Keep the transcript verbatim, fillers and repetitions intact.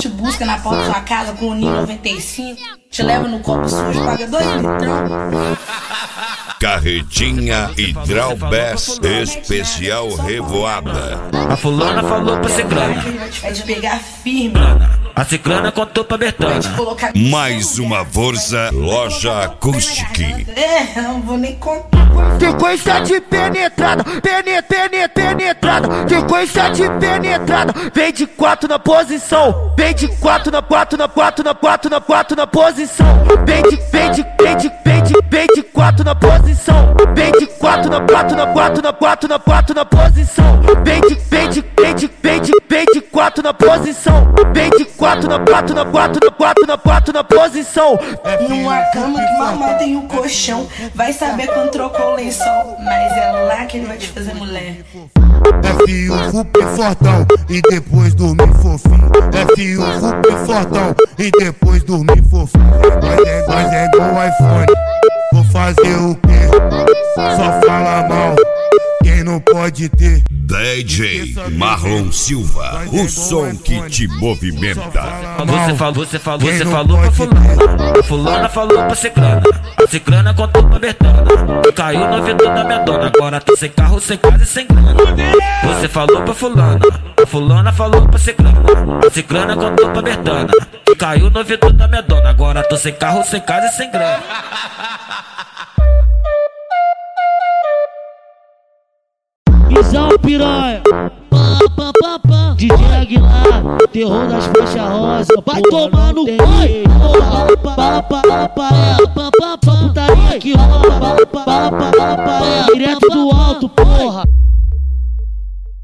Te busca na porta da sua casa com o Ninho noventa e cinco. Te leva no copo sujo, paga dois litrão. Carretinha Hidrobest especial revoada. A fulana falou pra ciclana, vai te pegar firme. A ciclana contou pra Bertana. Mais uma força, loja acústica. É, não vou nem contar. Sequência de penetrada, penet, penet, penetrada. Sequência de penetrada. Vem de quatro na posição. Vem de quatro na quatro na quatro na quatro na quatro na posição. Vem de, vem de, vem de, vem de, vem de quatro na posição. Vem de quatro na quatro na quatro na quatro na quatro na posição. Vem de, vem de, vem de, vem de, vem de quatro na posição. Vem de quatro na quatro na quatro na quatro na quatro na posição. Numa cama que normal tem um colchão. Vai saber quando trocou o lençol, mas é lá que ele vai te fazer mulher. F um fup fortão e depois dormir fofinho. F um fup fortão e depois dormir fofinho. Nós é, nós é igual iPhone. Vou fazer o quê? Só fala mal. Quem não pode ter? D J Marlon Silva, o som que te movimenta. Você falou, você falou, você falou pra fulana. A fulana falou pra ciclana. A ciclana contou pra Bertana. Caiu no ouvido da minha dona. Agora tá sem carro, sem casa e sem grana. Você falou pra fulana. A fulana falou pra ciclana. A ciclana contou pra Bertana. Caiu no ouvido da minha dona. Agora tô sem carro, sem casa e sem grana. Visão piranha, pá, pá, pá, pá. D J Aguilar, terror das faixas rosa. Vai tomar no coi, porra. Fala pra ela, pra ela, pá, pá, pá. Putaria que rola, fala pra ela, pra ela, pra ela. Direto do alto, porra.